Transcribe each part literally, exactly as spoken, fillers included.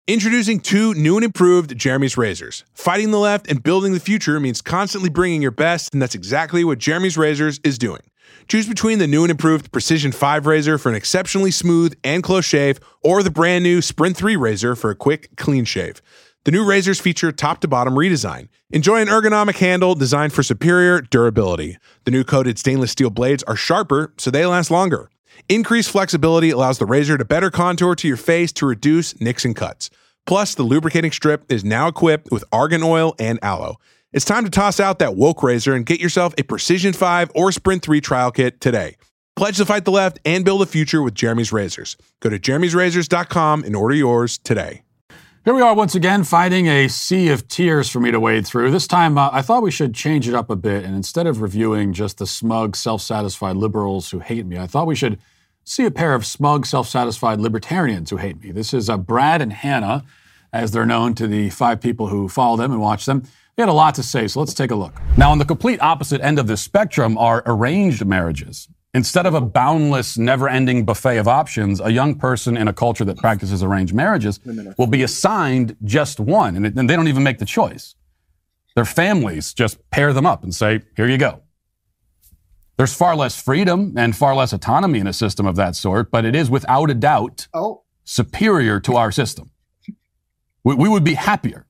Introducing two new and improved Jeremy's razors. Fighting the left and building the future means constantly bringing your best, and that's exactly what Jeremy's Razors is doing. Choose between the new and improved Precision five razor for an exceptionally smooth and close shave, or the brand new Sprint three razor for a quick, clean shave. The new razors feature top-to-bottom redesign. Enjoy an ergonomic handle designed for superior durability. The new coated stainless steel blades are sharper, so they last longer. Increased flexibility allows the razor to better contour to your face to reduce nicks and cuts. Plus, the lubricating strip is now equipped with argan oil and aloe. It's time to toss out that woke razor and get yourself a Precision five or Sprint three trial kit today. Pledge to fight the left and build a future with Jeremy's Razors. Go to jeremy's razors dot com and order yours today. Here we are once again, fighting a sea of tears for me to wade through. This time, uh, I thought we should change it up a bit, and instead of reviewing just the smug, self-satisfied liberals who hate me, I thought we should see a pair of smug, self-satisfied libertarians who hate me. This is uh, Brad and Hannah, as they're known to the five people who follow them and watch them. They had a lot to say, so let's take a look. Now, on the complete opposite end of this spectrum are arranged marriages. Instead of a boundless, never-ending buffet of options, a young person in a culture that practices arranged marriages will be assigned just one, and, it, and they don't even make the choice. Their families just pair them up and say, here you go. There's far less freedom and far less autonomy in a system of that sort, but it is without a doubt oh. superior to our system. We, we would be happier.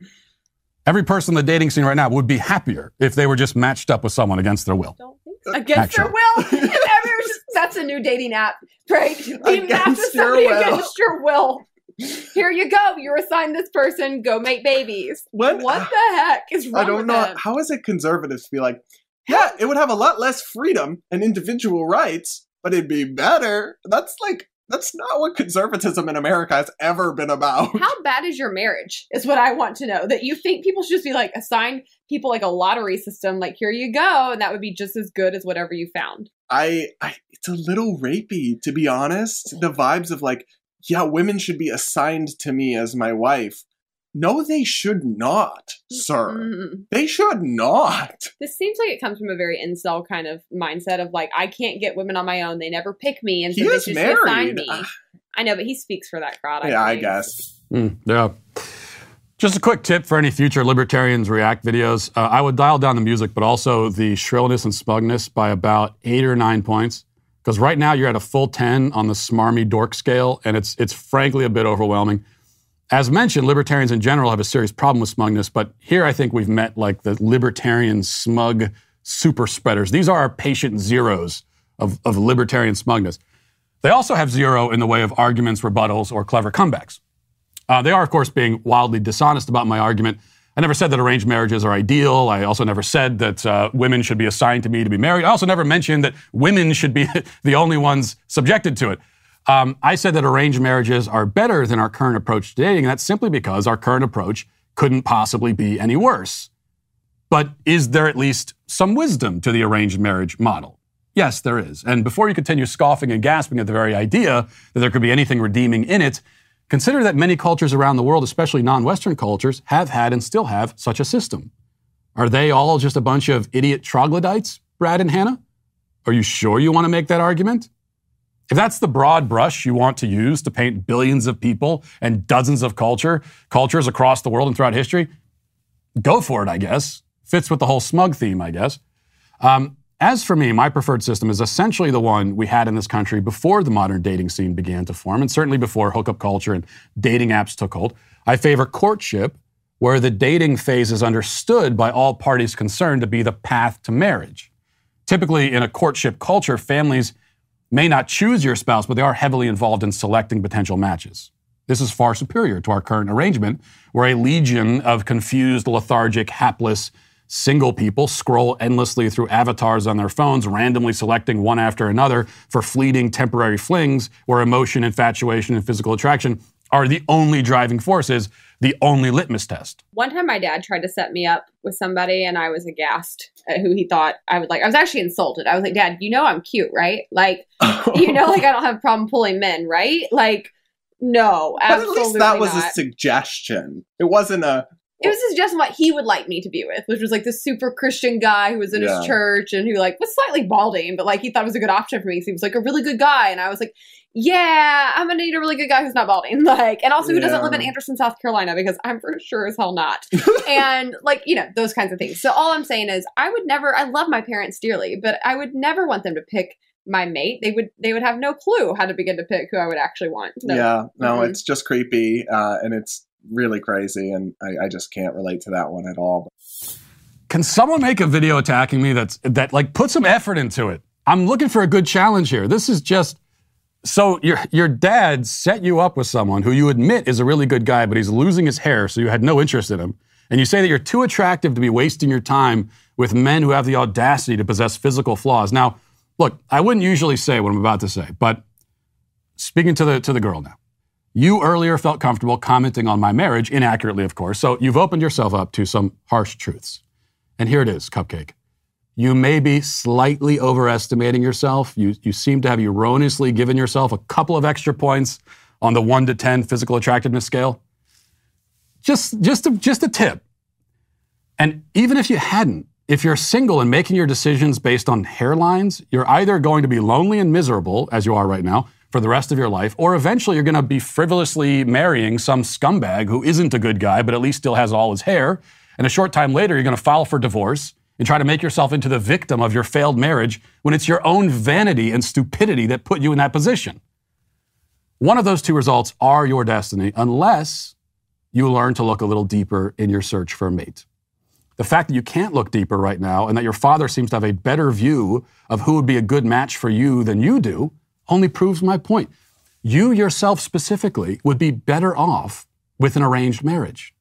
Every person in the dating scene right now would be happier if they were just matched up with someone against their will. Don't think so. Against Actually. their will? just, that's a new dating app, right? Be matched with somebody will. against your will. Here you go. You're assigned this person. Go make babies. What, what the heck is wrong I don't with know. them? How is it conservatives to be like, yeah, it would have a lot less freedom and individual rights, but it'd be better. That's like... That's not what conservatism in America has ever been about. How bad is your marriage is what I want to know. That you think people should just be like, assign people like a lottery system, like, here you go, and that would be just as good as whatever you found. I, I it's a little rapey, to be honest. The vibes of like, yeah, women should be assigned to me as my wife. No, they should not, sir. Mm-hmm. They should not. This seems like it comes from a very incel kind of mindset of like, I can't get women on my own. They never pick me, and so he they is should married. assign me. Uh, I know, but he speaks for that crowd. I yeah, think. I guess. Mm, yeah. Just a quick tip for any future Libertarians React videos. Uh, I would dial down the music, but also the shrillness and smugness by about eight or nine points. Because right now you're at a full ten on the smarmy dork scale, and it's it's frankly a bit overwhelming. As mentioned, libertarians in general have a serious problem with smugness, but here I think we've met like the libertarian smug super spreaders. These are our patient zeros of, of libertarian smugness. They also have zero in the way of arguments, rebuttals, or clever comebacks. Uh, they are, of course, being wildly dishonest about my argument. I never said that arranged marriages are ideal. I also never said that uh, women should be assigned to me to be married. I also never mentioned that women should be the only ones subjected to it. Um, I said that arranged marriages are better than our current approach to dating, and that's simply because our current approach couldn't possibly be any worse. But is there at least some wisdom to the arranged marriage model? Yes, there is. And before you continue scoffing and gasping at the very idea that there could be anything redeeming in it, consider that many cultures around the world, especially non-Western cultures, have had and still have such a system. Are they all just a bunch of idiot troglodytes, Brad and Hannah? Are you sure you want to make that argument? If that's the broad brush you want to use to paint billions of people and dozens of culture, cultures across the world and throughout history, go for it, I guess. Fits with the whole smug theme, I guess. Um, as for me, my preferred system is essentially the one we had in this country before the modern dating scene began to form, and certainly before hookup culture and dating apps took hold. I favor courtship, where the dating phase is understood by all parties concerned to be the path to marriage. Typically, in a courtship culture, families may not choose your spouse, but they are heavily involved in selecting potential matches. This is far superior to our current arrangement, where a legion of confused, lethargic, hapless, single people scroll endlessly through avatars on their phones, randomly selecting one after another for fleeting temporary flings, where emotion, infatuation, and physical attraction are the only driving forces, the only litmus test. One time my dad tried to set me up with somebody, and I was aghast at who he thought I would like. I was actually insulted. I was like, Dad, you know I'm cute, right? Like, you know, like I don't have a problem pulling men, right? Like, no, absolutely But at least that was not. a suggestion. It wasn't a, It was suggesting what he would like me to be with, which was like this super Christian guy who was in yeah. his church and who like was slightly balding, but like he thought it was a good option for me. So he was like a really good guy. And I was like, yeah, I'm going to need a really good guy who's not balding. Like, and also who yeah. doesn't live in Anderson, South Carolina, because I'm for sure as hell not. And like, you know, those kinds of things. So all I'm saying is I would never, I love my parents dearly, but I would never want them to pick my mate. They would, they would have no clue how to begin to pick who I would actually want. No. Yeah, no, mm-hmm. it's just creepy. Uh, and it's really crazy. And I, I just can't relate to that one at all. Can someone make a video attacking me that's, that like put some effort into it? I'm looking for a good challenge here. This is just, so your your dad set you up with someone who you admit is a really good guy, but he's losing his hair, so you had no interest in him. And you say that you're too attractive to be wasting your time with men who have the audacity to possess physical flaws. Now, look, I wouldn't usually say what I'm about to say, but speaking to the to the girl now, you earlier felt comfortable commenting on my marriage, inaccurately, of course, so you've opened yourself up to some harsh truths. And here it is, Cupcake. You may be slightly overestimating yourself. You, you seem to have erroneously given yourself a couple of extra points on the one to ten physical attractiveness scale. Just, just, a, just a tip. And even if you hadn't, if you're single and making your decisions based on hairlines, you're either going to be lonely and miserable, as you are right now, for the rest of your life, or eventually you're going to be frivolously marrying some scumbag who isn't a good guy, but at least still has all his hair. And a short time later, you're going to file for divorce and try to make yourself into the victim of your failed marriage when it's your own vanity and stupidity that put you in that position. One of those two results are your destiny, unless you learn to look a little deeper in your search for a mate. The fact that you can't look deeper right now and that your father seems to have a better view of who would be a good match for you than you do only proves my point. You yourself specifically would be better off with an arranged marriage.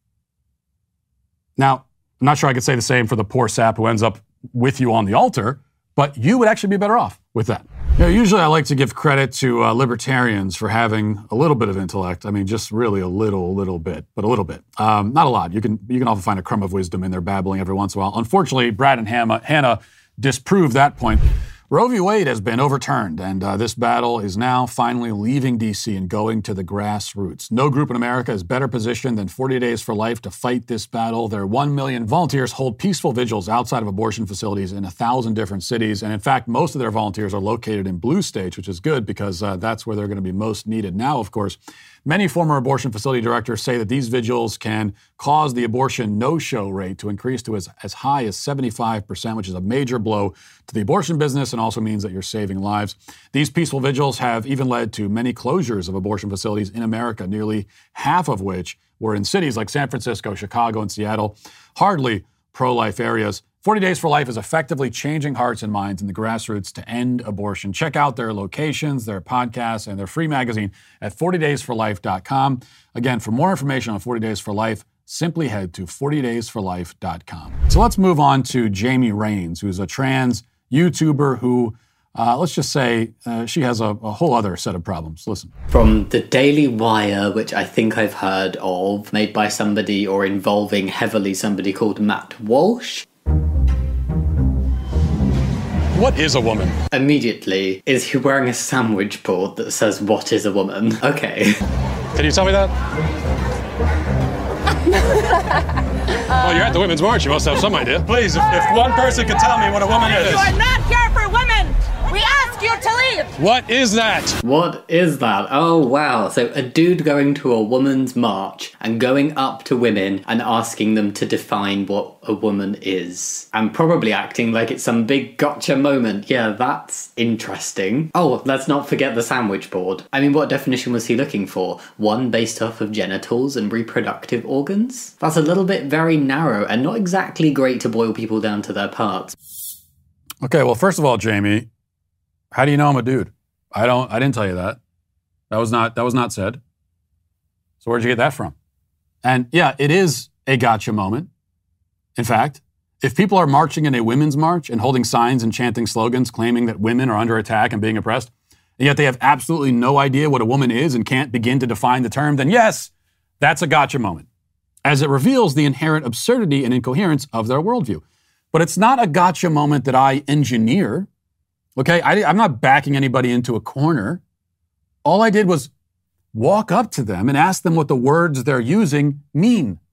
Now, I'm not sure I could say the same for the poor sap who ends up with you on the altar, but you would actually be better off with that. You know, usually I like to give credit to uh, libertarians for having a little bit of intellect. I mean, just really a little, little bit, but a little bit. Um, not a lot. You can you can often find a crumb of wisdom in their babbling every once in a while. Unfortunately, Brad and Hannah, Hannah disproved that point. Roe v. Wade has been overturned, and uh, this battle is now finally leaving D C and going to the grassroots. No group in America is better positioned than forty days for life to fight this battle. Their one million volunteers hold peaceful vigils outside of abortion facilities in a thousand different cities. And in fact, most of their volunteers are located in blue states, which is good because uh, that's where they're going to be most needed. Now, of course, many former abortion facility directors say that these vigils can cause the abortion no-show rate to increase to as, as high as seventy-five percent, which is a major blow to the abortion business and also means that you're saving lives. These peaceful vigils have even led to many closures of abortion facilities in America, nearly half of which were in cities like San Francisco, Chicago, and Seattle, hardly pro-life areas. forty days for Life is effectively changing hearts and minds in the grassroots to end abortion. Check out their locations, their podcasts, and their free magazine at forty days for life dot com. Again, for more information on forty days for life, simply head to forty days for life dot com. So let's move on to Jamie Rains, who's a trans YouTuber who, uh, let's just say, uh, she has a, a whole other set of problems. Listen. From the Daily Wire, which I think I've heard of, made by somebody or involving heavily somebody called Matt Walsh. What is a woman? Immediately, is he wearing a sandwich board that says, "What is a woman?" Okay. Can you tell me that? Well, you're at the Women's March. You must have some idea. Please, if, if one person could tell me what a woman is. You are not here for women! We ask you to leave! What is that? What is that? Oh, wow. So a dude going to a woman's march and going up to women and asking them to define what a woman is. And probably acting like it's some big gotcha moment. Yeah, that's interesting. Oh, let's not forget the sandwich board. I mean, what definition was he looking for? One based off of genitals and reproductive organs? That's a little bit very narrow and not exactly great to boil people down to their parts. Okay, well, first of all, Jamie, how do you know I'm a dude? I don't. I didn't tell you that. That was not. That was not said. So where'd you get that from? And yeah, it is a gotcha moment. In fact, if people are marching in a women's march and holding signs and chanting slogans claiming that women are under attack and being oppressed, and yet they have absolutely no idea what a woman is and can't begin to define the term, then yes, that's a gotcha moment, as it reveals the inherent absurdity and incoherence of their worldview. But it's not a gotcha moment that I engineer. Okay, I, I'm not backing anybody into a corner. All I did was walk up to them and ask them what the words they're using mean.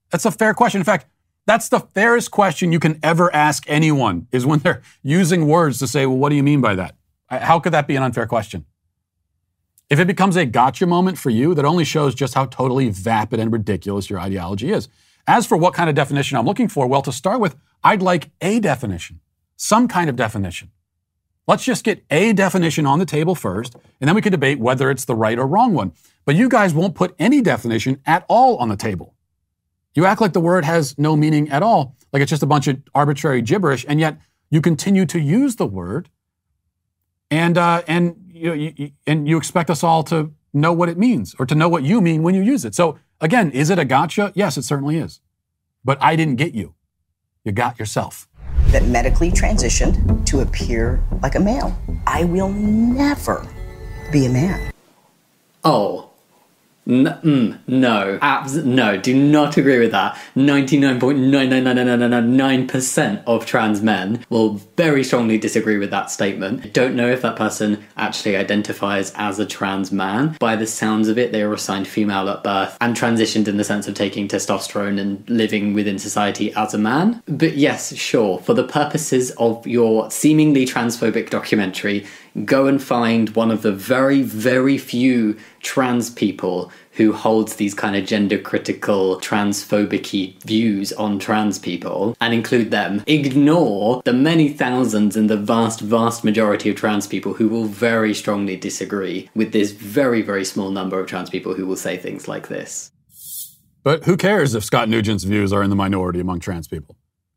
That's a fair question. In fact, that's the fairest question you can ever ask anyone, is when they're using words to say, well, what do you mean by that? How could that be an unfair question? If it becomes a gotcha moment for you, that only shows just how totally vapid and ridiculous your ideology is. As for what kind of definition I'm looking for, well, to start with, I'd like a definition, some kind of definition. Let's just get a definition on the table first, and then we can debate whether it's the right or wrong one. But you guys won't put any definition at all on the table. You act like the word has no meaning at all, like it's just a bunch of arbitrary gibberish, and yet you continue to use the word, and uh, and you, you and you expect us all to know what it means, or to know what you mean when you use it. So again, is it a gotcha? Yes, it certainly is. But I didn't get you. You got yourself. That medically transitioned to appear like a male. I will never be a man. Oh. N- mm, no, abs- no, do not agree with that. ninety-nine point nine nine nine nine nine nine nine percent of trans men will very strongly disagree with that statement. I don't know if that person actually identifies as a trans man. By the sounds of it, they were assigned female at birth and transitioned in the sense of taking testosterone and living within society as a man. But yes, sure, for the purposes of your seemingly transphobic documentary, go and find one of the very, very few trans people who holds these kind of gender critical, transphobic-y views on trans people and include them. Ignore the many thousands and the vast, vast majority of trans people who will very strongly disagree with this very, very small number of trans people who will say things like this. But who cares if Scott Nugent's views are in the minority among trans people?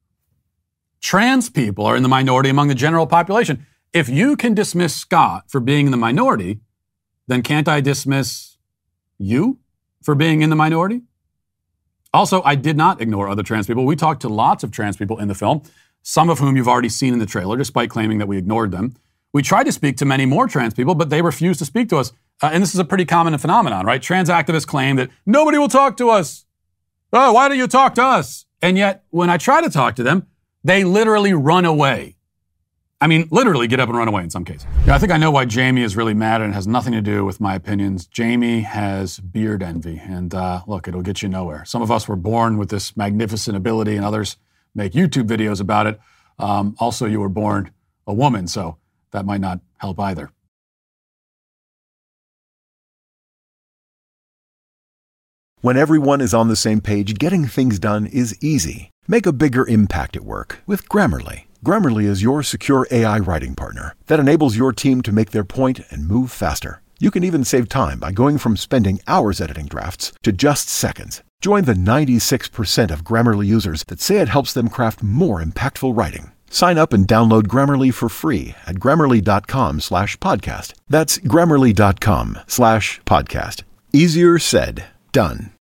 Trans people are in the minority among the general population. If you can dismiss Scott for being in the minority, then can't I dismiss you for being in the minority? Also, I did not ignore other trans people. We talked to lots of trans people in the film, some of whom you've already seen in the trailer, despite claiming that we ignored them. We tried to speak to many more trans people, but they refused to speak to us. Uh, and this is a pretty common phenomenon, right? Trans activists claim that nobody will talk to us. Oh, why don't you talk to us? And yet, when I try to talk to them, they literally run away. I mean, literally get up and run away in some cases. Yeah, I think I know why Jamie is really mad, and it has nothing to do with my opinions. Jamie has beard envy, and uh, look, it'll get you nowhere. Some of us were born with this magnificent ability, and others make YouTube videos about it. Um, also, you were born a woman, so that might not help either. When everyone is on the same page, getting things done is easy. Make a bigger impact at work with Grammarly. Grammarly is your secure A I writing partner that enables your team to make their point and move faster. You can even save time by going from spending hours editing drafts to just seconds. Join the ninety-six percent of Grammarly users that say it helps them craft more impactful writing. Sign up and download Grammarly for free at grammarly.com slash podcast. That's grammarly.com slash podcast. Easier said, done.